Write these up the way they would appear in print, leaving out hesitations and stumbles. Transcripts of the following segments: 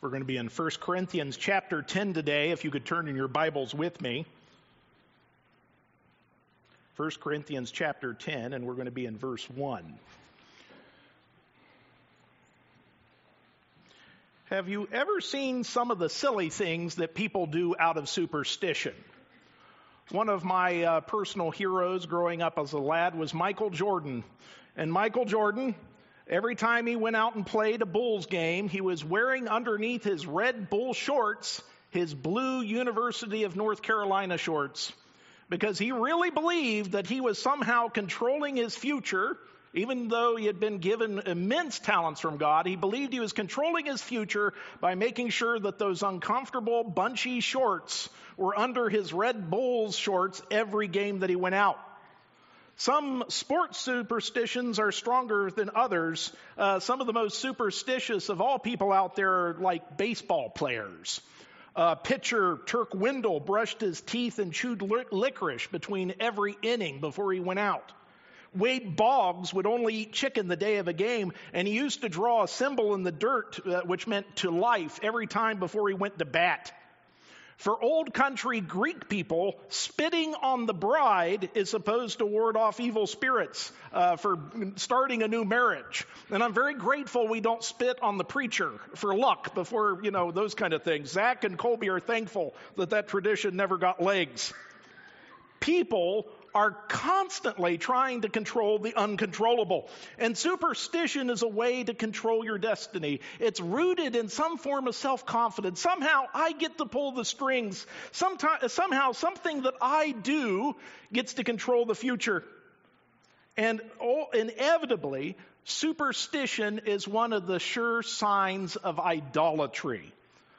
We're going to be in 1 Corinthians chapter 10 today, if you could turn in your Bibles with me. 1 Corinthians chapter 10, and we're going to be in verse 1. Have you ever seen some of the silly things that people do out of superstition? One of my personal heroes growing up as a lad was Michael Jordan. And Michael Jordan, every time he went out and played a Bulls game, he was wearing underneath his red Bull shorts his blue University of North Carolina shorts, because he really believed that he was somehow controlling his future. Even though he had been given immense talents from God, he believed he was controlling his future by making sure that those uncomfortable, bunchy shorts were under his Red Bulls shorts every game that he went out. Some sports superstitions are stronger than others. Some of the most superstitious of all people out there are like baseball players. Pitcher Turk Wendell brushed his teeth and chewed licorice between every inning before he went out. Wade Boggs would only eat chicken the day of a game, and he used to draw a symbol in the dirt, which meant to life, every time before he went to bat. For old country Greek people, spitting on the bride is supposed to ward off evil spirits for starting a new marriage. And I'm very grateful we don't spit on the preacher for luck before, those kind of things. Zach and Colby are thankful that tradition never got legs. People are constantly trying to control the uncontrollable. And superstition is a way to control your destiny. It's rooted in some form of self-confidence. Somehow I get to pull the strings. Somehow something that I do gets to control the future. And inevitably, superstition is one of the sure signs of idolatry.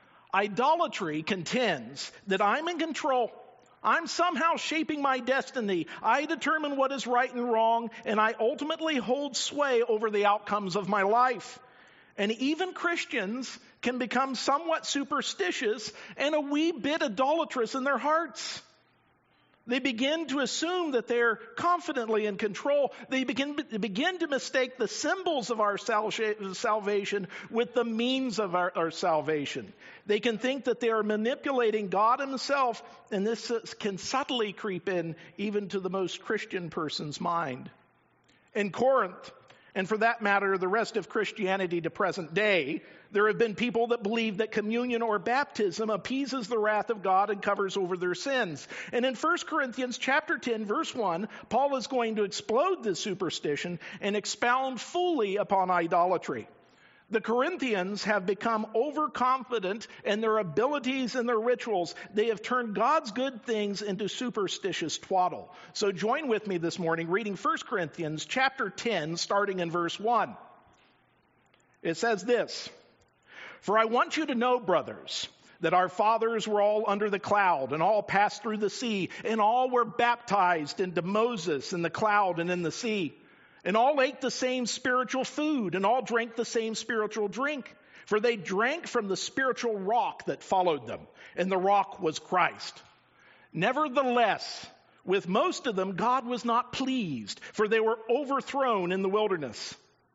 Idolatry contends that I'm in control. I'm somehow shaping my destiny. I determine what is right and wrong, and I ultimately hold sway over the outcomes of my life. And even Christians can become somewhat superstitious and a wee bit idolatrous in their hearts. They begin to assume that they're confidently in control. They begin to mistake the symbols of our salvation with the means of our salvation. They can think that they are manipulating God himself, and this can subtly creep in even to the most Christian person's mind. In Corinth, and for that matter, the rest of Christianity to present day, there have been people that believe that communion or baptism appeases the wrath of God and covers over their sins. And in 1 Corinthians chapter 10, verse 1, Paul is going to explode this superstition and expound fully upon idolatry. The Corinthians have become overconfident in their abilities and their rituals. They have turned God's good things into superstitious twaddle. So join with me this morning reading 1 Corinthians chapter 10, starting in verse 1. It says this: "For I want you to know, brothers, that our fathers were all under the cloud, and all passed through the sea, and all were baptized into Moses in the cloud and in the sea. And all ate the same spiritual food, and all drank the same spiritual drink. For they drank from the spiritual rock that followed them, and the rock was Christ. Nevertheless, with most of them God was not pleased, for they were overthrown in the wilderness."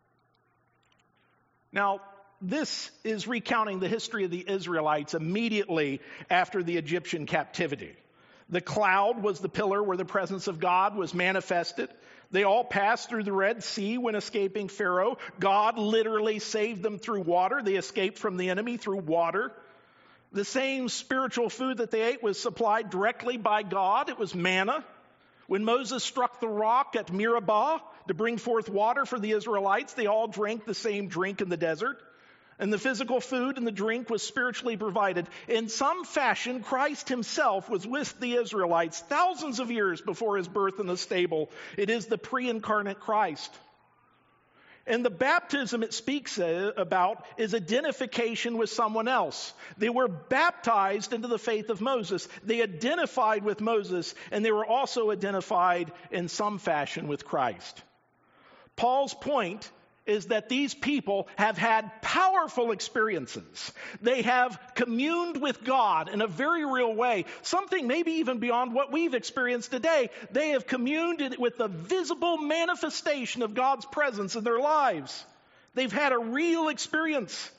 Now, this is recounting the history of the Israelites immediately after the Egyptian captivity. The cloud was the pillar where the presence of God was manifested. They all passed through the Red Sea when escaping Pharaoh. God literally saved them through water. They escaped from the enemy through water. The same spiritual food that they ate was supplied directly by God. It was manna. When Moses struck the rock at Meribah to bring forth water for the Israelites, they all drank the same drink in the desert. And the physical food and the drink was spiritually provided. In some fashion, Christ himself was with the Israelites thousands of years before his birth in the stable. It is the pre-incarnate Christ. And the baptism it speaks about is identification with someone else. They were baptized into the faith of Moses. They identified with Moses, and they were also identified in some fashion with Christ. Paul's point is that these people have had powerful experiences. They have communed with God in a very real way, something maybe even beyond what we've experienced today. They have communed with the visible manifestation of God's presence in their lives. They've had a real experience.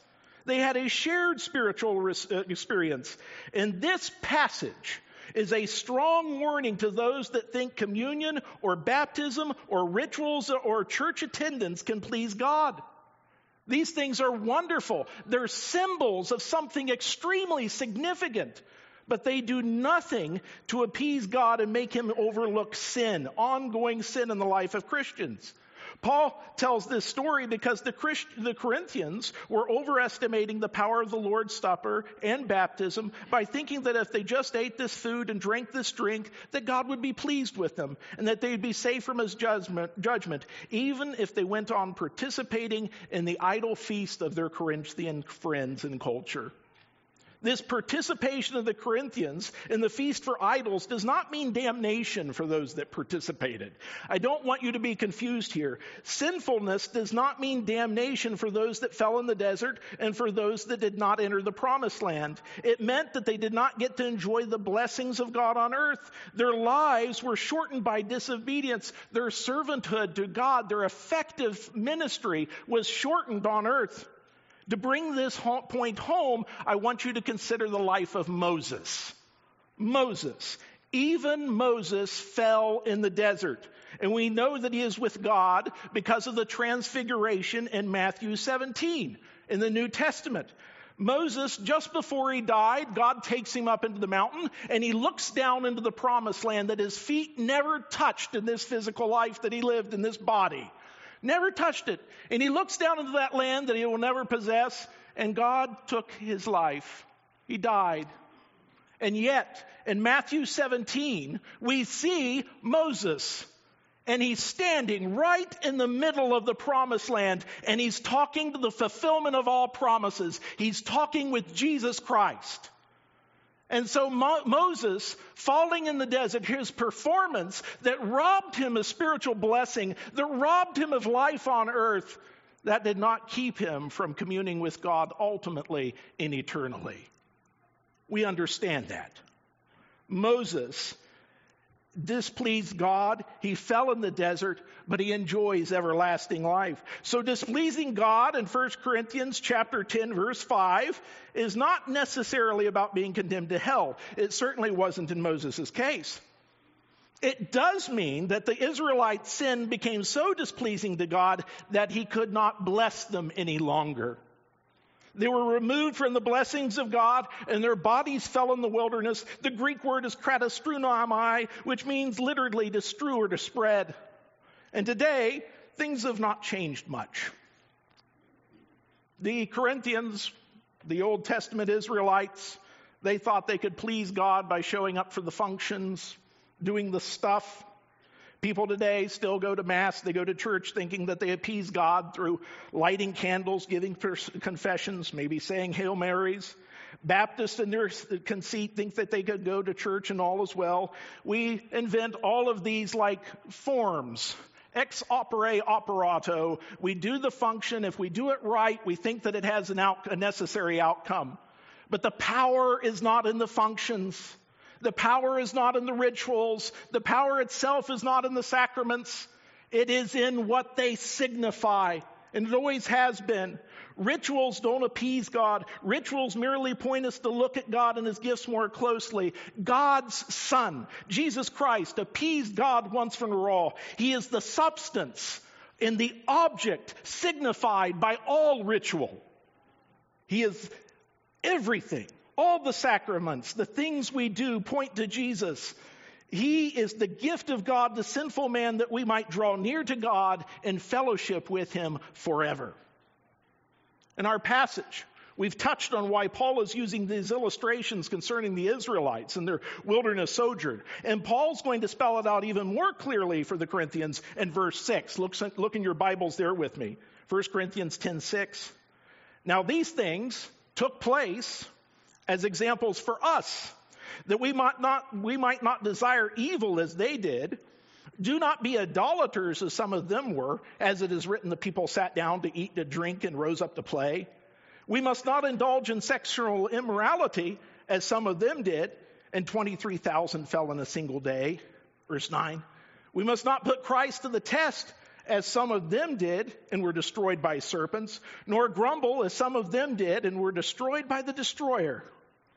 They had a shared spiritual experience. And this passage is a strong warning to those that think communion or baptism or rituals or church attendance can please God. These things are wonderful. They're symbols of something extremely significant, but they do nothing to appease God and make him overlook sin, ongoing sin in the life of Christians. Paul tells this story because the Corinthians were overestimating the power of the Lord's Supper and baptism by thinking that if they just ate this food and drank this drink, that God would be pleased with them and that they'd be safe from his judgment, even if they went on participating in the idol feast of their Corinthian friends and culture. This participation of the Corinthians in the feast for idols does not mean damnation for those that participated. I don't want you to be confused here. Sinfulness does not mean damnation for those that fell in the desert and for those that did not enter the promised land. It meant that they did not get to enjoy the blessings of God on earth. Their lives were shortened by disobedience. Their servanthood to God, their effective ministry was shortened on earth. To bring this point home, I want you to consider the life of Moses. Moses. Even Moses fell in the desert. And we know that he is with God because of the transfiguration in Matthew 17 in the New Testament. Moses, just before he died, God takes him up into the mountain and he looks down into the promised land that his feet never touched in this physical life that he lived in this body. Never touched it. And he looks down into that land that he will never possess, and God took his life. He died. And yet, in Matthew 17, we see Moses, and he's standing right in the middle of the promised land, and he's talking to the fulfillment of all promises. He's talking with Jesus Christ. And so Moses, falling in the desert, his performance that robbed him of spiritual blessing, that robbed him of life on earth, that did not keep him from communing with God ultimately and eternally. We understand that. Moses displeased God. He fell in the desert, but he enjoys everlasting life. So displeasing God in 1 Corinthians chapter 10, verse 5 is not necessarily about being condemned to hell. It certainly wasn't in Moses' case. It does mean that the Israelites' sin became so displeasing to God that he could not bless them any longer. They were removed from the blessings of God, and their bodies fell in the wilderness. The Greek word is katastrunomai, which means literally to strew or to spread. And today, things have not changed much. The Corinthians, the Old Testament Israelites, they thought they could please God by showing up for the functions, doing the stuff. People today still go to Mass, they go to church thinking that they appease God through lighting candles, giving confessions, maybe saying Hail Marys. Baptists in their conceit think that they could go to church and all is well. We invent all of these like forms. Ex opere operato. We do the function. If we do it right, we think that it has a necessary outcome. But the power is not in the functions. The power is not in the rituals. The power itself is not in the sacraments. It is in what they signify, and it always has been. Rituals don't appease God. Rituals merely point us to look at God and his gifts more closely. God's Son, Jesus Christ, appeased God once for all. He is the substance and the object signified by all ritual. He is everything. All the sacraments, the things we do point to Jesus. He is the gift of God, the sinful man, that we might draw near to God and fellowship with him forever. In our passage, we've touched on why Paul is using these illustrations concerning the Israelites and their wilderness sojourn. And Paul's going to spell it out even more clearly for the Corinthians in verse 6. Look in your Bibles there with me. 1 Corinthians 10:6. Now these things took place as examples for us, that we might not desire evil as they did. Do not be idolaters as some of them were, as it is written, the people sat down to eat, to drink, and rose up to play. We must not indulge in sexual immorality as some of them did, and 23,000 fell in a single day. Verse 9. We must not put Christ to the test, as some of them did and were destroyed by serpents, nor grumble as some of them did and were destroyed by the destroyer.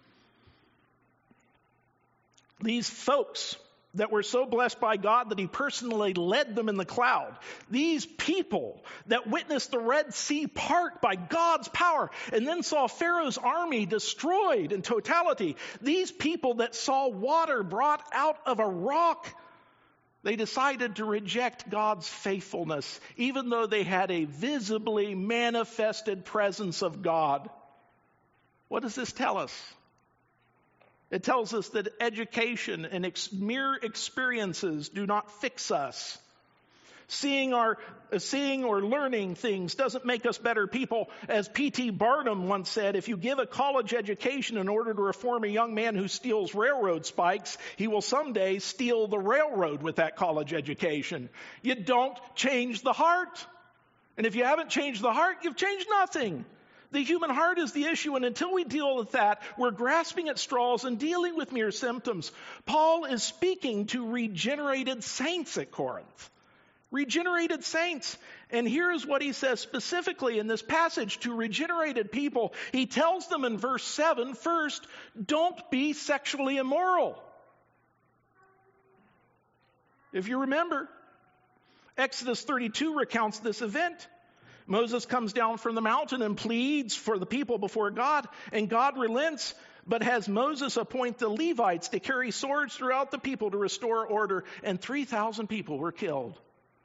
These folks that were so blessed by God that he personally led them in the cloud. These people that witnessed the Red Sea part by God's power and then saw Pharaoh's army destroyed in totality. These people that saw water brought out of a rock, they decided to reject God's faithfulness, even though they had a visibly manifested presence of God. What does this tell us? It tells us that education and mere experiences do not fix us. Seeing or learning things doesn't make us better people. As P.T. Barnum once said, if you give a college education in order to reform a young man who steals railroad spikes, he will someday steal the railroad with that college education. You don't change the heart. And if you haven't changed the heart, you've changed nothing. The human heart is the issue, and until we deal with that, we're grasping at straws and dealing with mere symptoms. Paul is speaking to regenerated saints at Corinth. Regenerated saints. And here's what he says specifically in this passage to regenerated people. He tells them in verse 7, first, don't be sexually immoral. If you remember, Exodus 32 recounts this event. Moses comes down from the mountain and pleads for the people before God, and God relents, but has Moses appoint the Levites to carry swords throughout the people to restore order, and 3,000 people were killed.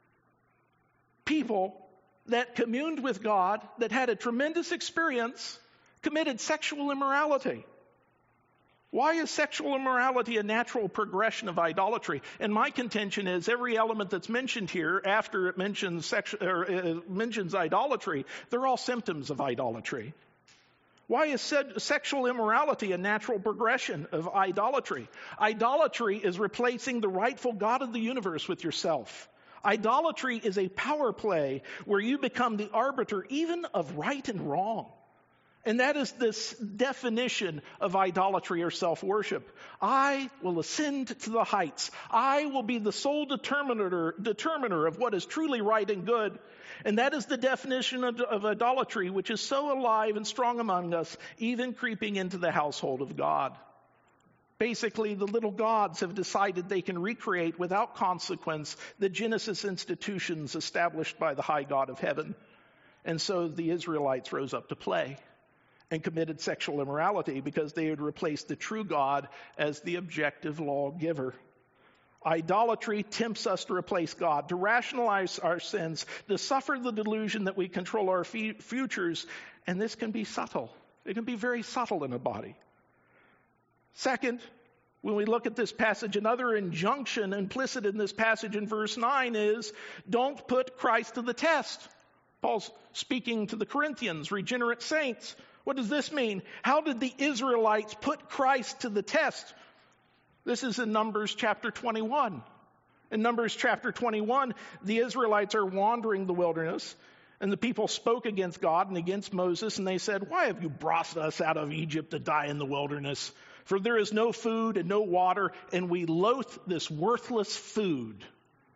People that communed with God, that had a tremendous experience, committed sexual immorality. Why is sexual immorality a natural progression of idolatry? And my contention is every element that's mentioned here, after it mentions mentions idolatry, they're all symptoms of idolatry. Why is sexual immorality a natural progression of idolatry? Idolatry is replacing the rightful God of the universe with yourself. Idolatry is a power play where you become the arbiter even of right and wrong. And that is this definition of idolatry or self-worship. I will ascend to the heights. I will be the sole determiner of what is truly right and good. And that is the definition of idolatry, which is so alive and strong among us, even creeping into the household of God. Basically, the little gods have decided they can recreate without consequence the Genesis institutions established by the high God of heaven. And so the Israelites rose up to play and committed sexual immorality because they had replaced the true God as the objective lawgiver. Idolatry tempts us to replace God, to rationalize our sins, to suffer the delusion that we control our futures, and this can be subtle. It can be very subtle in a body. Second, when we look at this passage, another injunction implicit in this passage in verse 9 is, don't put Christ to the test. Paul's speaking to the Corinthians, regenerate saints. What does this mean? How did the Israelites put Christ to the test? This is in Numbers chapter 21. In Numbers chapter 21, the Israelites are wandering the wilderness, and the people spoke against God and against Moses, and they said, why have you brought us out of Egypt to die in the wilderness? For there is no food and no water, and we loathe this worthless food.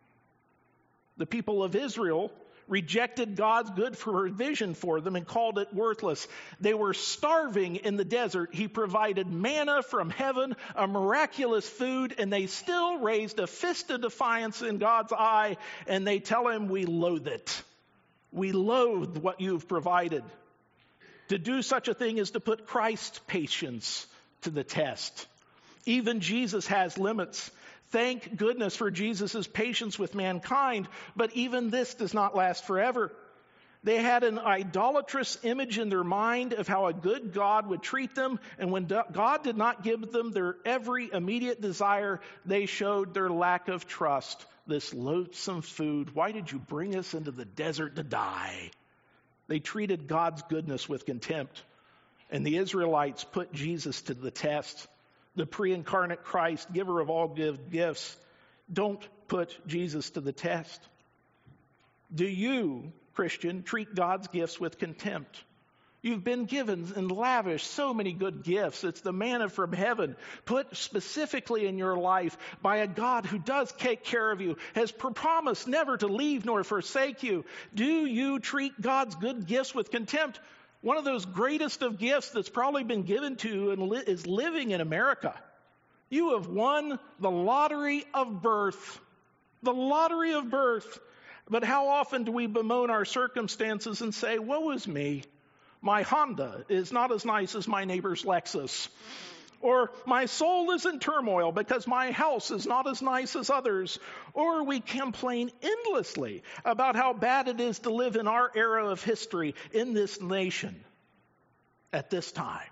The people of Israel rejected God's good provision for them and called it worthless. They were starving in the desert. He provided manna from heaven, a miraculous food, and they still raised a fist of defiance in God's eye, and they tell him, we loathe it. We loathe what you've provided. To do such a thing is to put Christ's patience to the test. Even Jesus has limits. Thank goodness for Jesus' patience with mankind, but even this does not last forever. They had an idolatrous image in their mind of how a good God would treat them, and when God did not give them their every immediate desire, they showed their lack of trust. This loathsome food, why did you bring us into the desert to die? They treated God's goodness with contempt, and the Israelites put Jesus to the test. The pre-incarnate Christ, giver of all good gifts. Don't put Jesus to the test. Do you, Christian, treat God's gifts with contempt? You've been given and lavished so many good gifts. It's the manna from heaven, put specifically in your life by a God who does take care of you, has promised never to leave nor forsake you. Do you treat God's good gifts with contempt? One of those greatest of gifts that's probably been given to you is living in America. You have won the lottery of birth. The lottery of birth. But how often do we bemoan our circumstances and say, woe is me. My Honda is not as nice as my neighbor's Lexus. Or my soul is in turmoil because my house is not as nice as others. Or we complain endlessly about how bad it is to live in our era of history in this nation at this time.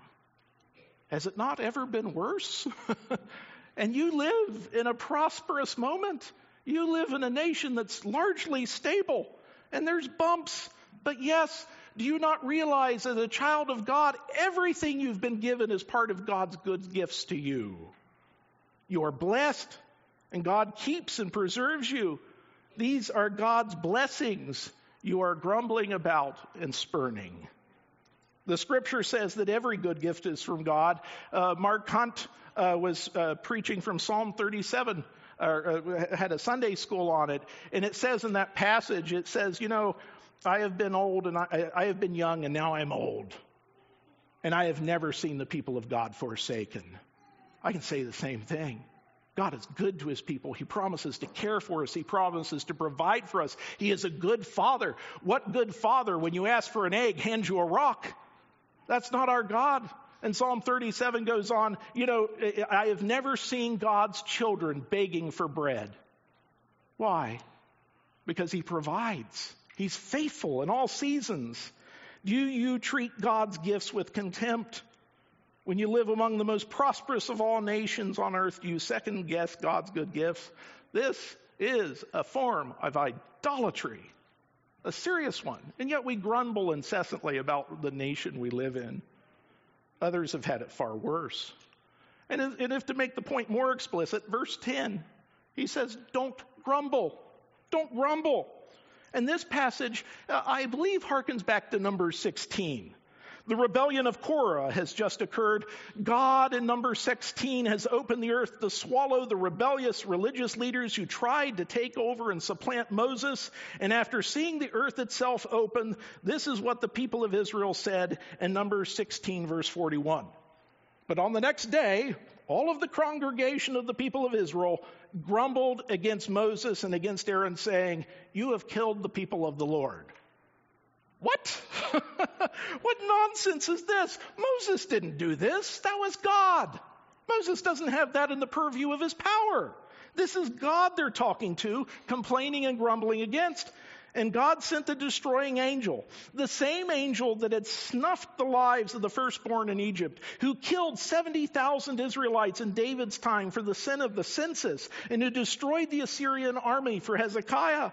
Has it not ever been worse? And you live in a prosperous moment. You live in a nation that's largely stable. And there's bumps. But yes, do you not realize as a child of God, everything you've been given is part of God's good gifts to you? You are blessed, and God keeps and preserves you. These are God's blessings you are grumbling about and spurning. The scripture says that every good gift is from God. Mark Hunt was preaching from Psalm 37, had a Sunday school on it. And it says in that passage, it says, I have been old and I have been young and now I'm old. And I have never seen the people of God forsaken. I can say the same thing. God is good to his people. He promises to care for us. He promises to provide for us. He is a good father. What good father, when you ask for an egg, hands you a rock? That's not our God. And Psalm 37 goes on, I have never seen God's children begging for bread. Why? Because he provides. He's faithful in all seasons. Do you treat God's gifts with contempt? When you live among the most prosperous of all nations on earth, do you second guess God's good gifts? This is a form of idolatry, a serious one. And yet we grumble incessantly about the nation we live in. Others have had it far worse. And if to make the point more explicit, verse 10, he says, don't grumble. Don't grumble. And this passage, I believe, harkens back to Numbers 16. The rebellion of Korah has just occurred. God in Numbers 16 has opened the earth to swallow the rebellious religious leaders who tried to take over and supplant Moses. And after seeing the earth itself open, this is what the people of Israel said in Numbers 16, verse 41. But on the next day, all of the congregation of the people of Israel grumbled against Moses and against Aaron, saying, you have killed the people of the Lord. What? What nonsense is this? Moses didn't do this. That was God. Moses doesn't have that in the purview of his power. This is God they're talking to, complaining and grumbling against. And God sent the destroying angel, the same angel that had snuffed the lives of the firstborn in Egypt, who killed 70,000 Israelites in David's time for the sin of the census, and who destroyed the Assyrian army for Hezekiah.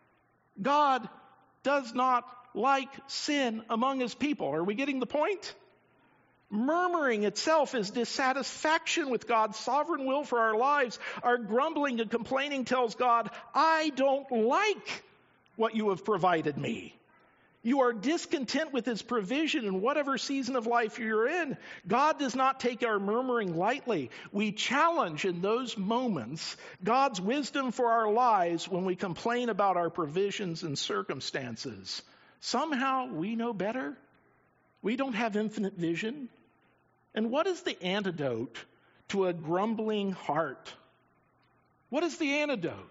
God does not like sin among his people. Are we getting the point? Murmuring itself is dissatisfaction with God's sovereign will for our lives. Our grumbling and complaining tells God, I don't like what you have provided me. You are discontent with his provision in whatever season of life you're in. God does not take our murmuring lightly. We challenge in those moments God's wisdom for our lives when we complain about our provisions and circumstances. Somehow we know better. We don't have infinite vision. And what is the antidote to a grumbling heart? What is the antidote?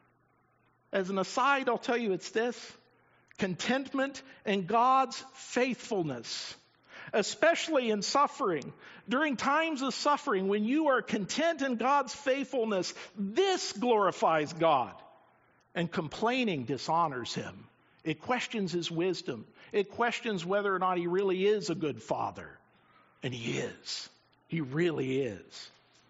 As an aside, I'll tell you it's this: contentment in God's faithfulness, especially in suffering. During times of suffering, when you are content in God's faithfulness, this glorifies God. And complaining dishonors him. It questions his wisdom. It questions whether or not he really is a good father. And he is. He really is.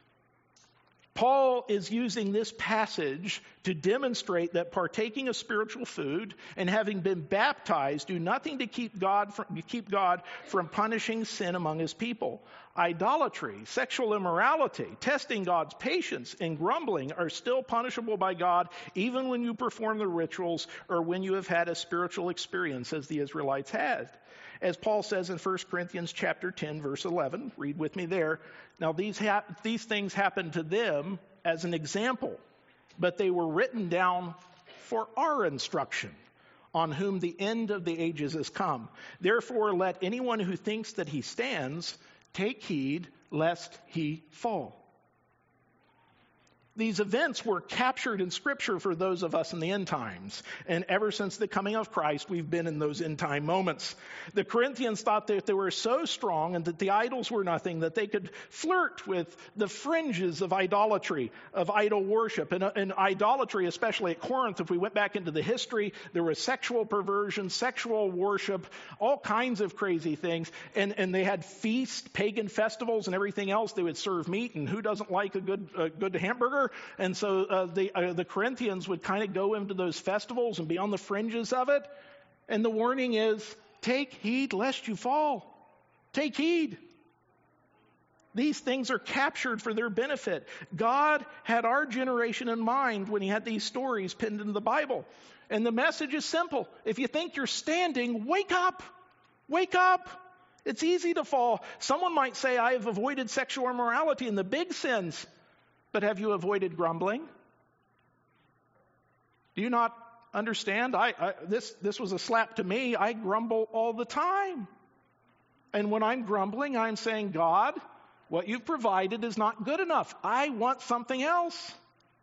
Paul is using this passage to demonstrate that partaking of spiritual food and having been baptized do nothing to keep God from punishing sin among his people. Idolatry, sexual immorality, testing God's patience, and grumbling are still punishable by God even when you perform the rituals or when you have had a spiritual experience as the Israelites had. As Paul says in 1 Corinthians chapter 10, verse 11, read with me there. Now these things happened to them as an example, but they were written down for our instruction, on whom the end of the ages has come. Therefore, let anyone who thinks that he stands take heed lest he fall. These events were captured in Scripture for those of us in the end times. And ever since the coming of Christ, we've been in those end time moments. The Corinthians thought that they were so strong and that the idols were nothing, that they could flirt with the fringes of idolatry, of idol worship. And idolatry, especially at Corinth, if we went back into the history, there was sexual perversion, sexual worship, all kinds of crazy things. And they had feasts, pagan festivals, and everything else. They would serve meat, and who doesn't like a good hamburger? And so the Corinthians would kind of go into those festivals and be on the fringes of it. And the warning is, take heed lest you fall. Take heed. These things are captured for their benefit. God had our generation in mind when he had these stories pinned into the Bible. And the message is simple. If you think you're standing, wake up. Wake up. It's easy to fall. Someone might say, I have avoided sexual immorality and the big sins. But have you avoided grumbling? Do you not understand? This was a slap to me. I grumble all the time. And when I'm grumbling, I'm saying, God, what you've provided is not good enough. I want something else.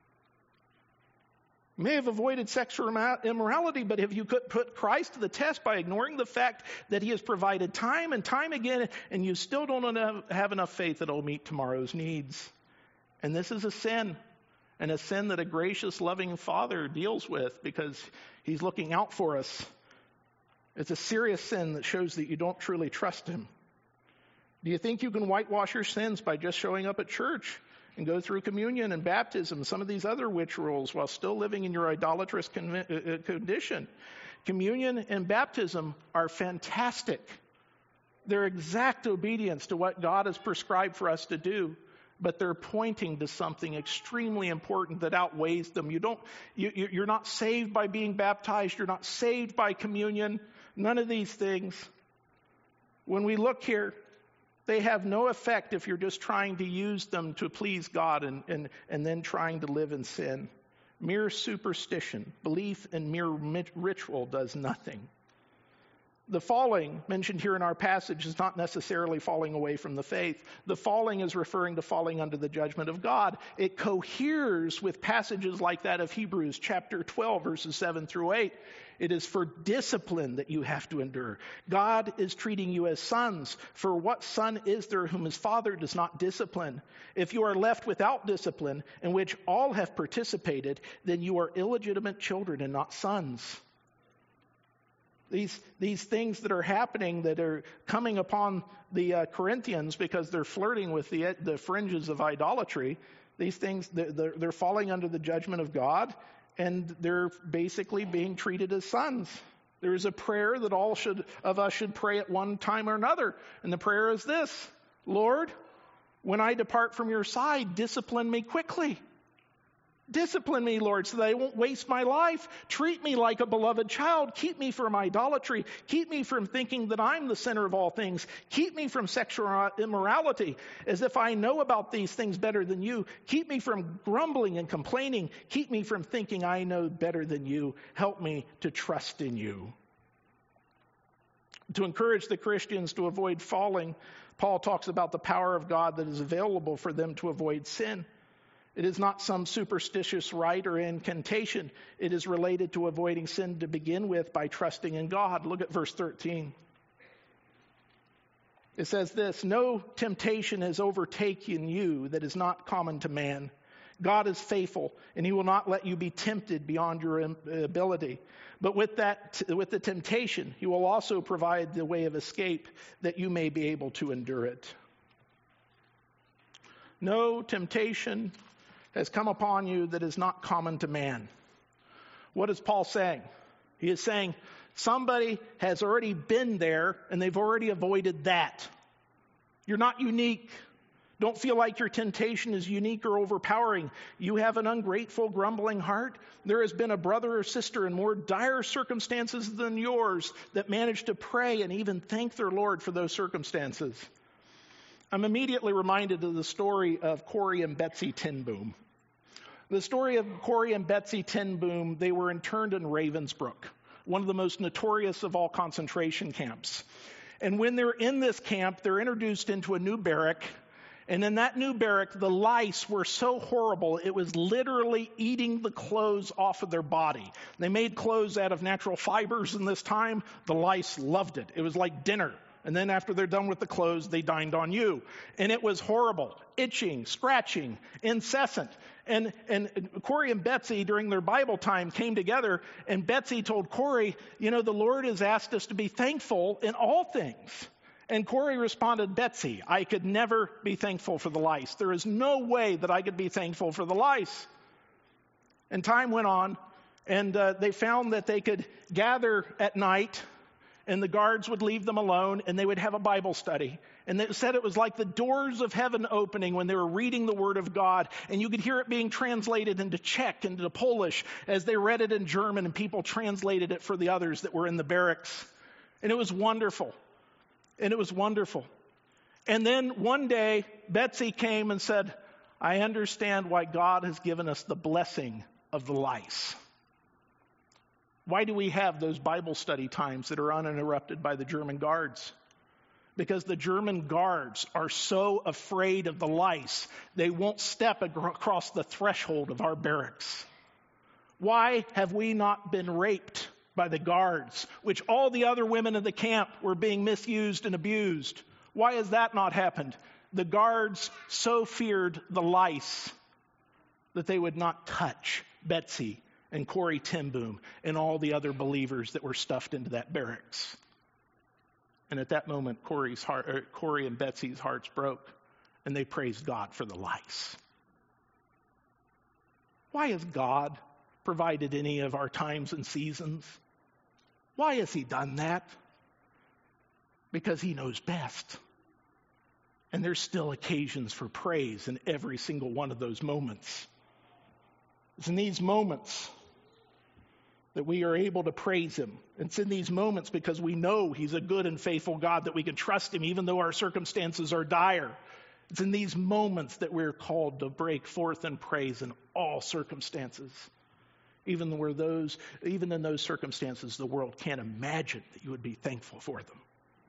You may have avoided sexual immorality, but have you put Christ to the test by ignoring the fact that he has provided time and time again, and you still don't have enough faith that it'll meet tomorrow's needs? And this is a sin, and a sin that a gracious, loving Father deals with because he's looking out for us. It's a serious sin that shows that you don't truly trust him. Do you think you can whitewash your sins by just showing up at church and go through communion and baptism, some of these other rituals, while still living in your idolatrous condition? Communion and baptism are fantastic. They're exact obedience to what God has prescribed for us to do. But they're pointing to something extremely important that outweighs them. You're not saved by being baptized. You're not saved by communion. None of these things. When we look here, they have no effect if you're just trying to use them to please God and then trying to live in sin. Mere superstition, belief in mere ritual does nothing. The falling mentioned here in our passage is not necessarily falling away from the faith. The falling is referring to falling under the judgment of God. It coheres with passages like that of Hebrews chapter 12, verses 7 through 8. It is for discipline that you have to endure. God is treating you as sons. For what son is there whom his father does not discipline? If you are left without discipline, in which all have participated, then you are illegitimate children and not sons. These things that are happening, that are coming upon the Corinthians because they're flirting with the fringes of idolatry, these things, they're falling under the judgment of God, and they're basically being treated as sons. There is a prayer that all of us should pray at one time or another, and the prayer is this: Lord, when I depart from your side, discipline me quickly. Discipline me, Lord, so that I won't waste my life. Treat me like a beloved child. Keep me from idolatry. Keep me from thinking that I'm the center of all things. Keep me from sexual immorality, as if I know about these things better than you. Keep me from grumbling and complaining. Keep me from thinking I know better than you. Help me to trust in you. To encourage the Christians to avoid falling, Paul talks about the power of God that is available for them to avoid sin. It is not some superstitious rite or incantation. It is related to avoiding sin to begin with by trusting in God. Look at verse 13. It says this: no temptation has overtaken you that is not common to man. God is faithful, and he will not let you be tempted beyond your ability. But with the temptation, he will also provide the way of escape that you may be able to endure it. No temptation has come upon you that is not common to man. What is Paul saying? He is saying somebody has already been there and they've already avoided that. You're not unique. Don't feel like your temptation is unique or overpowering. You have an ungrateful, grumbling heart. There has been a brother or sister in more dire circumstances than yours that managed to pray and even thank their Lord for those circumstances. I'm immediately reminded of the story of Corrie and Betsy ten Boom. The story of Corrie and Betsy ten Boom, they were interned in Ravensbrück, one of the most notorious of all concentration camps. And when they're in this camp, they're introduced into a new barrack. And in that new barrack, the lice were so horrible, it was literally eating the clothes off of their body. They made clothes out of natural fibers in this time. The lice loved it. It was like dinner. And then after they're done with the clothes, they dined on you. And it was horrible. Itching, scratching, incessant. And Corrie and Betsy, during their Bible time, came together. And Betsy told Corrie, the Lord has asked us to be thankful in all things. And Corrie responded, Betsy, I could never be thankful for the lice. There is no way that I could be thankful for the lice. And time went on, and they found that they could gather at night, and the guards would leave them alone, and they would have a Bible study. And they said it was like the doors of heaven opening when they were reading the Word of God, and you could hear it being translated into Czech, into Polish, as they read it in German, and people translated it for the others that were in the barracks. And it was wonderful. And it was wonderful. And then one day, Betsy came and said, I understand why God has given us the blessing of the lice. Why do we have those Bible study times that are uninterrupted by the German guards? Because the German guards are so afraid of the lice, they won't step across the threshold of our barracks. Why have we not been raped by the guards, which all the other women in the camp were being misused and abused? Why has that not happened? The guards so feared the lice that they would not touch Betsy and Corrie ten Boom and all the other believers that were stuffed into that barracks. And at that moment, Corrie and Betsy's hearts broke, and they praised God for the lice. Why has God provided any of our times and seasons? Why has He done that? Because He knows best. And there's still occasions for praise in every single one of those moments. It's in these moments that we are able to praise Him. It's in these moments, because we know He's a good and faithful God, that we can trust Him even though our circumstances are dire. It's in these moments that we're called to break forth in praise in all circumstances. Even in those circumstances, the world can't imagine that you would be thankful for them.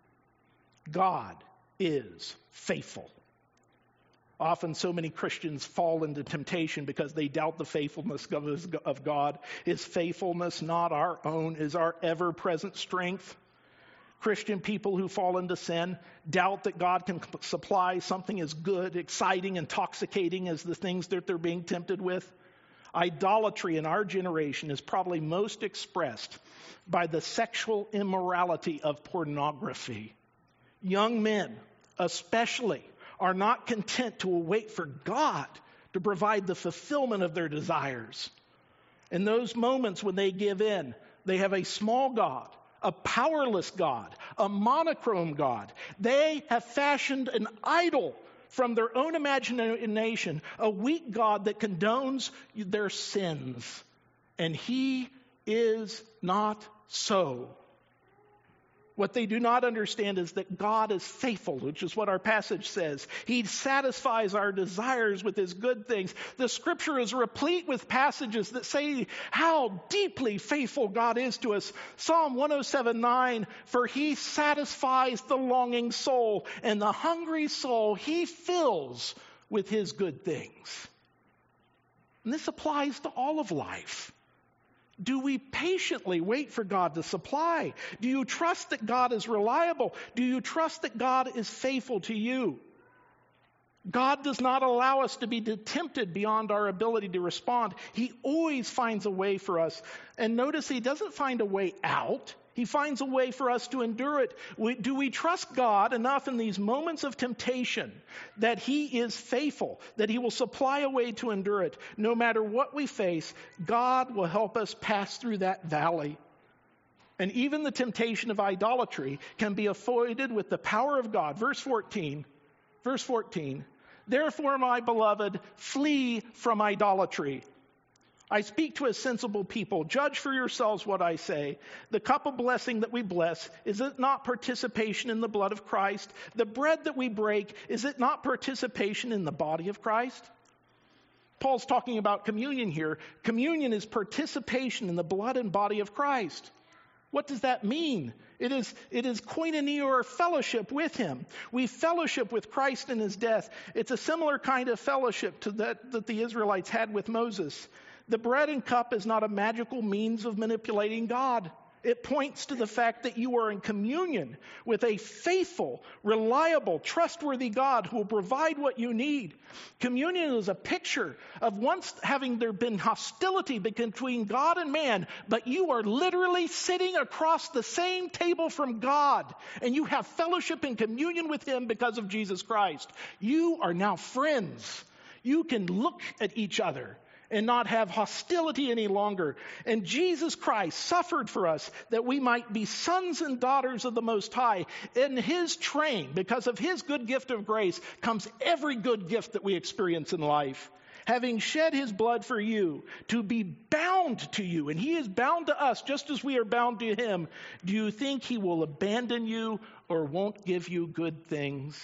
God is faithful. Often so many Christians fall into temptation because they doubt the faithfulness of God. His faithfulness, not our own, is our ever-present strength. Christian people who fall into sin doubt that God can supply something as good, exciting, intoxicating as the things that they're being tempted with. Idolatry in our generation is probably most expressed by the sexual immorality of pornography. Young men, especially, are not content to await for God to provide the fulfillment of their desires. In those moments when they give in, they have a small God, a powerless God, a monochrome God. They have fashioned an idol from their own imagination, a weak God that condones their sins. And He is not so. What they do not understand is that God is faithful, which is what our passage says. He satisfies our desires with His good things. The Scripture is replete with passages that say how deeply faithful God is to us. Psalm 107:9, for He satisfies the longing soul, and the hungry soul He fills with His good things. And this applies to all of life. Do we patiently wait for God to supply? Do you trust that God is reliable? Do you trust that God is faithful to you? God does not allow us to be tempted beyond our ability to respond. He always finds a way for us. And notice He doesn't find a way out. He finds a way for us to endure it. Do we trust God enough in these moments of temptation that He is faithful, that He will supply a way to endure it? No matter what we face, God will help us pass through that valley. And even the temptation of idolatry can be avoided with the power of God. Verse 14, Therefore, my beloved, flee from idolatry. I speak to a sensible people. Judge for yourselves what I say. The cup of blessing that we bless, is it not participation in the blood of Christ? The bread that we break, is it not participation in the body of Christ? Paul's talking about communion here. Communion is participation in the blood and body of Christ. What does that mean? It is koinonia, or fellowship with him. We fellowship with Christ in his death. It's a similar kind of fellowship to that the Israelites had with Moses. The bread and cup is not a magical means of manipulating God. It points to the fact that you are in communion with a faithful, reliable, trustworthy God who will provide what you need. Communion is a picture of once having there been hostility between God and man, but you are literally sitting across the same table from God, and you have fellowship and communion with him because of Jesus Christ. You are now friends. You can look at each other and not have hostility any longer. And Jesus Christ suffered for us that we might be sons and daughters of the Most High. In his train, because of his good gift of grace, comes every good gift that we experience in life. Having shed his blood for you, to be bound to you, and he is bound to us just as we are bound to him, do you think he will abandon you or won't give you good things?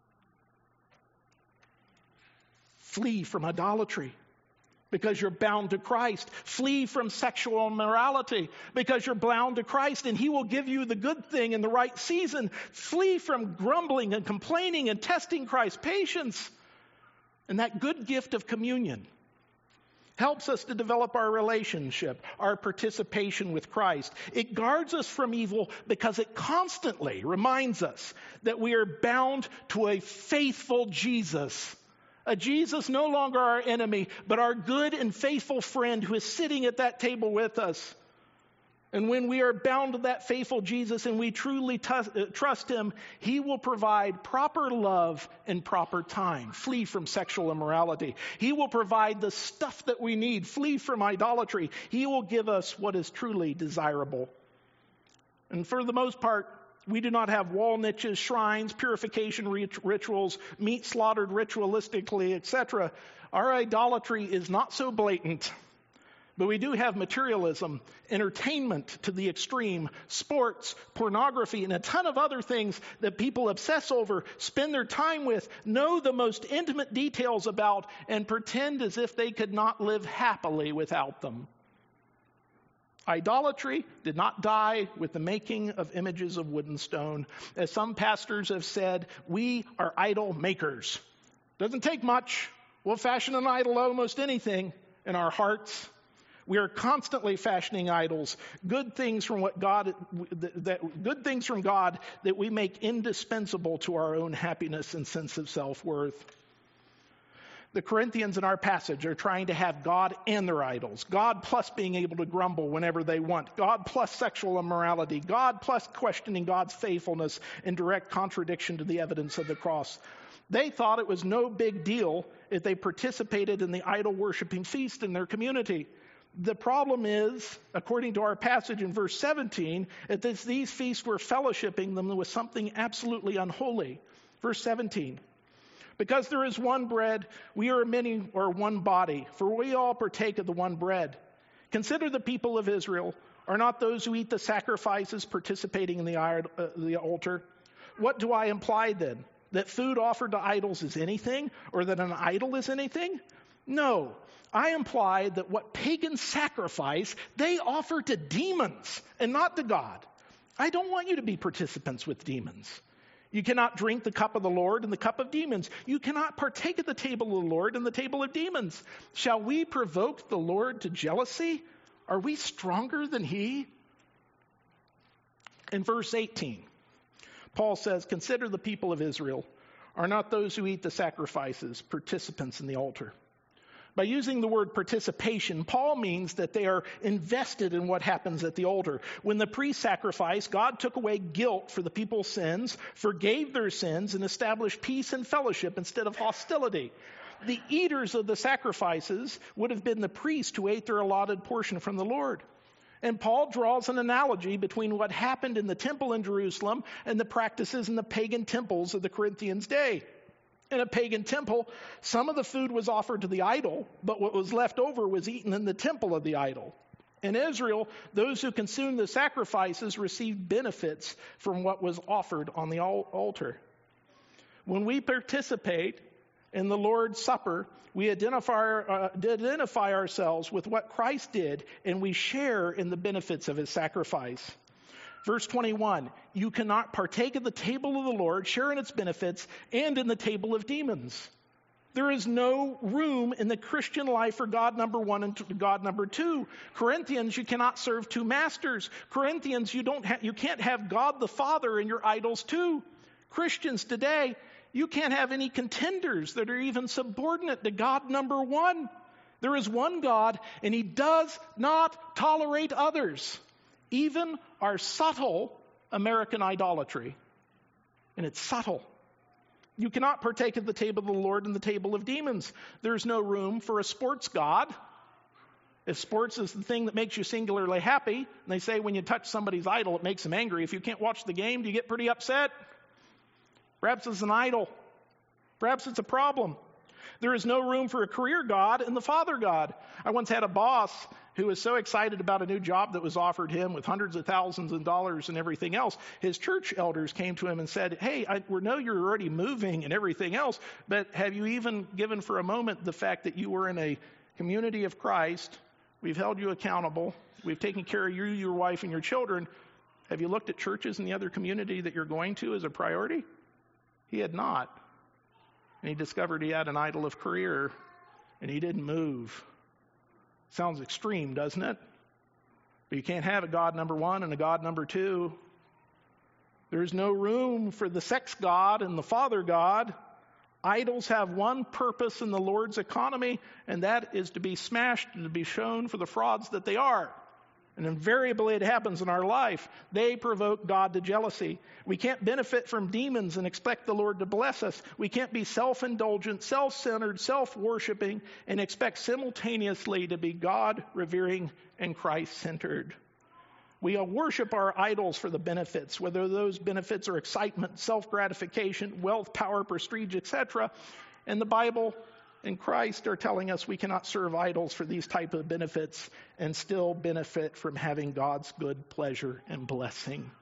Flee from idolatry, because you're bound to Christ. Flee from sexual immorality, because you're bound to Christ, and he will give you the good thing in the right season. Flee from grumbling and complaining and testing Christ's patience. And that good gift of communion helps us to develop our relationship, our participation with Christ. It guards us from evil because it constantly reminds us that we are bound to a faithful Jesus. A Jesus no longer our enemy, but our good and faithful friend who is sitting at that table with us. And when we are bound to that faithful Jesus and we truly trust him, he will provide proper love and proper time. Flee from sexual immorality. He will provide the stuff that we need. Flee from idolatry. He will give us what is truly desirable. And for the most part, we do not have wall niches, shrines, purification rituals, meat slaughtered ritualistically, etc. Our idolatry is not so blatant. But we do have materialism, entertainment to the extreme, sports, pornography, and a ton of other things that people obsess over, spend their time with, know the most intimate details about, and pretend as if they could not live happily without them. Idolatry did not die with the making of images of wood and stone. As some pastors have said, we are idol makers. Doesn't take much. We'll fashion an idol of almost anything in our hearts. We are constantly fashioning idols, good things from God that we make indispensable to our own happiness and sense of self-worth. The Corinthians in our passage are trying to have God and their idols. God plus being able to grumble whenever they want. God plus sexual immorality. God plus questioning God's faithfulness in direct contradiction to the evidence of the cross. They thought it was no big deal if they participated in the idol-worshiping feast in their community. The problem is, according to our passage in verse 17, that these feasts were fellowshipping them with something absolutely unholy. Verse 17. Because there is one bread, we are many, or one body, for we all partake of the one bread. Consider the people of Israel. Are not those who eat the sacrifices participating in the altar? What do I imply then? That food offered to idols is anything, or that an idol is anything? No. I imply that what pagans sacrifice, they offer to demons and not to God. I don't want you to be participants with demons. You cannot drink the cup of the Lord and the cup of demons. You cannot partake at the table of the Lord and the table of demons. Shall we provoke the Lord to jealousy? Are we stronger than he? In verse 18, Paul says, consider the people of Israel. Are not those who eat the sacrifices participants in the altar? By using the word participation, Paul means that they are invested in what happens at the altar. When the priest sacrificed, God took away guilt for the people's sins, forgave their sins, and established peace and fellowship instead of hostility. The eaters of the sacrifices would have been the priests who ate their allotted portion from the Lord. And Paul draws an analogy between what happened in the temple in Jerusalem and the practices in the pagan temples of the Corinthians' day. In a pagan temple, some of the food was offered to the idol, but what was left over was eaten in the temple of the idol. In Israel, those who consumed the sacrifices received benefits from what was offered on the altar. When we participate in the Lord's Supper, we identify ourselves with what Christ did, and we share in the benefits of his sacrifice. Verse 21, you cannot partake of the table of the Lord, share in its benefits, and in the table of demons. There is no room in the Christian life for God number one and God number two. Corinthians, you cannot serve two masters. Corinthians, you can't have God the Father and your idols too. Christians today, you can't have any contenders that are even subordinate to God number one. There is one God, and he does not tolerate others, even our subtle American idolatry. And it's subtle. You cannot partake of the table of the Lord and the table of demons. There's no room for a sports god. If sports is the thing that makes you singularly happy, and they say when you touch somebody's idol, it makes them angry. If you can't watch the game, do you get pretty upset? Perhaps it's an idol. Perhaps it's a problem. There is no room for a career God and the Father God. I once had a boss who was so excited about a new job that was offered him with hundreds of thousands of dollars and everything else. His church elders came to him and said, hey, we know you're already moving and everything else, but have you even given for a moment the fact that you were in a community of Christ? We've held you accountable. We've taken care of you, your wife, and your children. Have you looked at churches in the other community that you're going to as a priority? He had not. And he discovered he had an idol of career, and he didn't move. Sounds extreme, doesn't it? But you can't have a God number one and a God number two. There's no room for the sex god and the father god. Idols have one purpose in the Lord's economy, and that is to be smashed and to be shown for the frauds that they are. And invariably it happens in our life. They provoke God to jealousy. We can't benefit from demons and expect the Lord to bless us. We can't be self-indulgent, self-centered, self-worshiping, and expect simultaneously to be God-revering and Christ-centered. We worship our idols for the benefits, whether those benefits are excitement, self-gratification, wealth, power, prestige, etc. And the Bible and Christ are telling us we cannot serve idols for these type of benefits and still benefit from having God's good pleasure and blessing.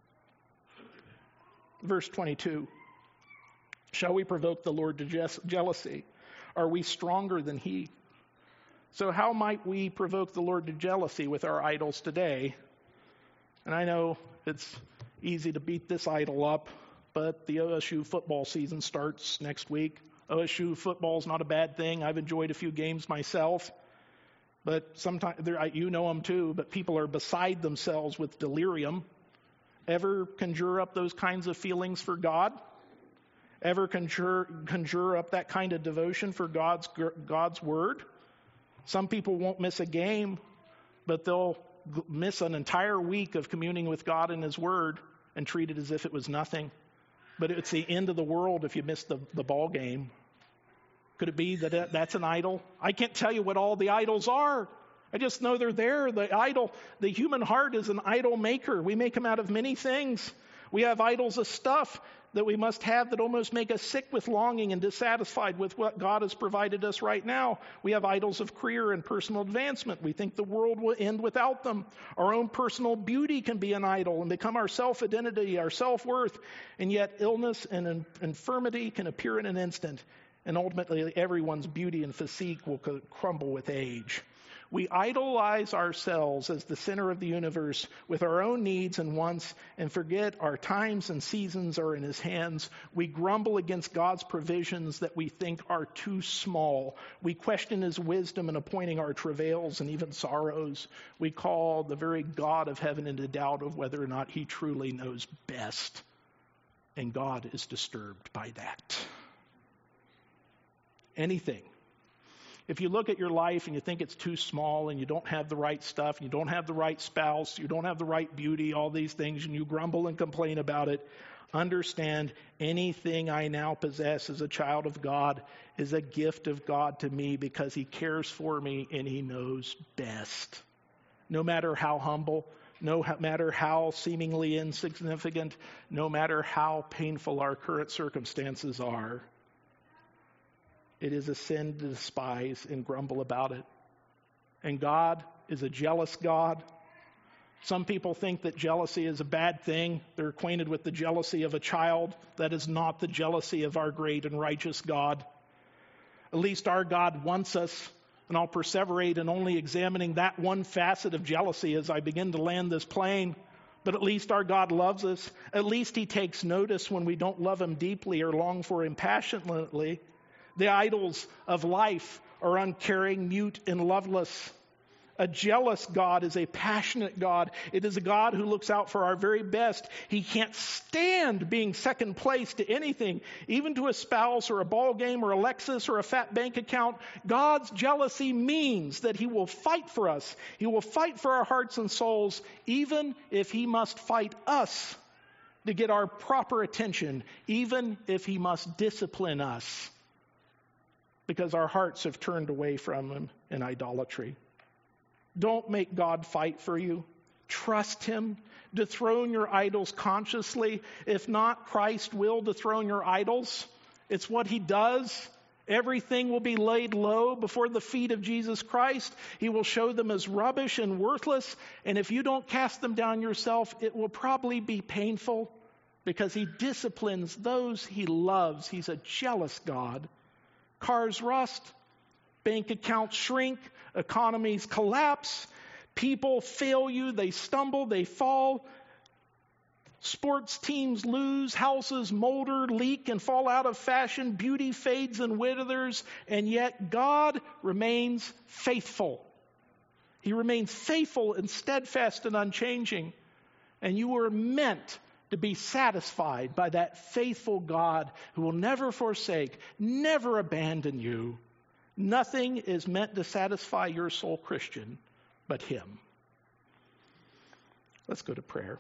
Verse 22, shall we provoke the Lord to jealousy? Are we stronger than he? So how might we provoke the Lord to jealousy with our idols today? And I know it's easy to beat this idol up, but the OSU football season starts next week. OSU football is not a bad thing. I've enjoyed a few games myself, but sometimes you know them too. But people are beside themselves with delirium. Ever conjure up those kinds of feelings for God? Ever conjure up that kind of devotion for God's word? Some people won't miss a game, but they'll miss an entire week of communing with God and His Word and treat it as if it was nothing. But it's the end of the world if you miss the ball game. Could it be that that's an idol? I can't tell you what all the idols are. I just know they're there. The human heart is an idol maker. We make them out of many things. We have idols of stuff that we must have that almost make us sick with longing and dissatisfied with what God has provided us right now. We have idols of career and personal advancement. We think the world will end without them. Our own personal beauty can be an idol and become our self-identity, our self-worth. And yet illness and infirmity can appear in an instant. And ultimately everyone's beauty and physique will crumble with age. We idolize ourselves as the center of the universe with our own needs and wants and forget our times and seasons are in His hands. We grumble against God's provisions that we think are too small. We question His wisdom in appointing our travails and even sorrows. We call the very God of heaven into doubt of whether or not He truly knows best. And God is disturbed by that. Anything. If you look at your life and you think it's too small and you don't have the right stuff, you don't have the right spouse, you don't have the right beauty, all these things, and you grumble and complain about it, understand anything I now possess as a child of God is a gift of God to me because He cares for me and He knows best. No matter how humble, no matter how seemingly insignificant, no matter how painful our current circumstances are, it is a sin to despise and grumble about it. And God is a jealous God. Some people think that jealousy is a bad thing. They're acquainted with the jealousy of a child. That is not the jealousy of our great and righteous God. At least our God wants us, and I'll perseverate in only examining that one facet of jealousy as I begin to land this plane. But at least our God loves us. At least he takes notice when we don't love him deeply or long for him passionately. The idols of life are uncaring, mute, and loveless. A jealous God is a passionate God. It is a God who looks out for our very best. He can't stand being second place to anything, even to a spouse or a ball game or a Lexus or a fat bank account. God's jealousy means that he will fight for us. He will fight for our hearts and souls, even if he must fight us to get our proper attention, even if he must discipline us because our hearts have turned away from him in idolatry. Don't make God fight for you. Trust him. Dethrone your idols consciously. If not, Christ will dethrone your idols. It's what he does. Everything will be laid low before the feet of Jesus Christ. He will show them as rubbish and worthless. And if you don't cast them down yourself, it will probably be painful because he disciplines those he loves. He's a jealous God. Cars rust. Bank accounts shrink. Economies collapse. People fail you. They stumble. They fall. Sports teams lose. Houses molder, leak, and fall out of fashion. Beauty fades and withers. And yet God remains faithful. He remains faithful and steadfast and unchanging. And you were meant to be satisfied by that faithful God who will never forsake, never abandon you. Nothing is meant to satisfy your soul, Christian, but him. Let's go to prayer.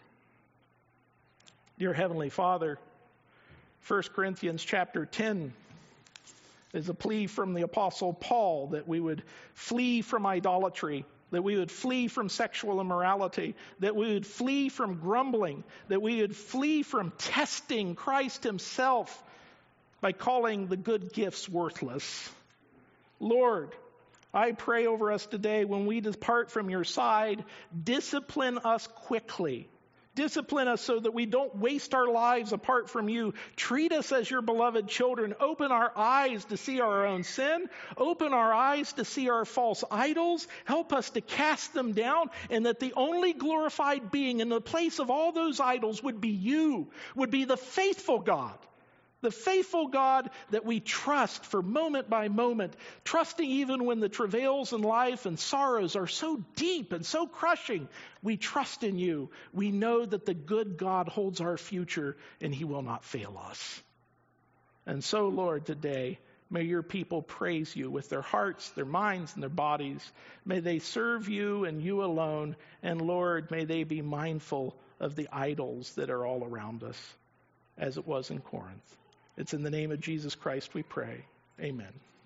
Dear Heavenly Father, 1 Corinthians chapter 10 is a plea from the Apostle Paul that we would flee from idolatry, that we would flee from sexual immorality, that we would flee from grumbling, that we would flee from testing Christ himself by calling the good gifts worthless. Lord, I pray over us today when we depart from your side, discipline us quickly. Discipline us so that we don't waste our lives apart from you. Treat us as your beloved children. Open our eyes to see our own sin. Open our eyes to see our false idols. Help us to cast them down, and that the only glorified being in the place of all those idols would be you, would be the faithful God. The faithful God that we trust for moment by moment, trusting even when the travails in life and sorrows are so deep and so crushing. We trust in you. We know that the good God holds our future and he will not fail us. And so, Lord, today, may your people praise you with their hearts, their minds, and their bodies. May they serve you and you alone. And Lord, may they be mindful of the idols that are all around us, as it was in Corinth. It's in the name of Jesus Christ we pray. Amen.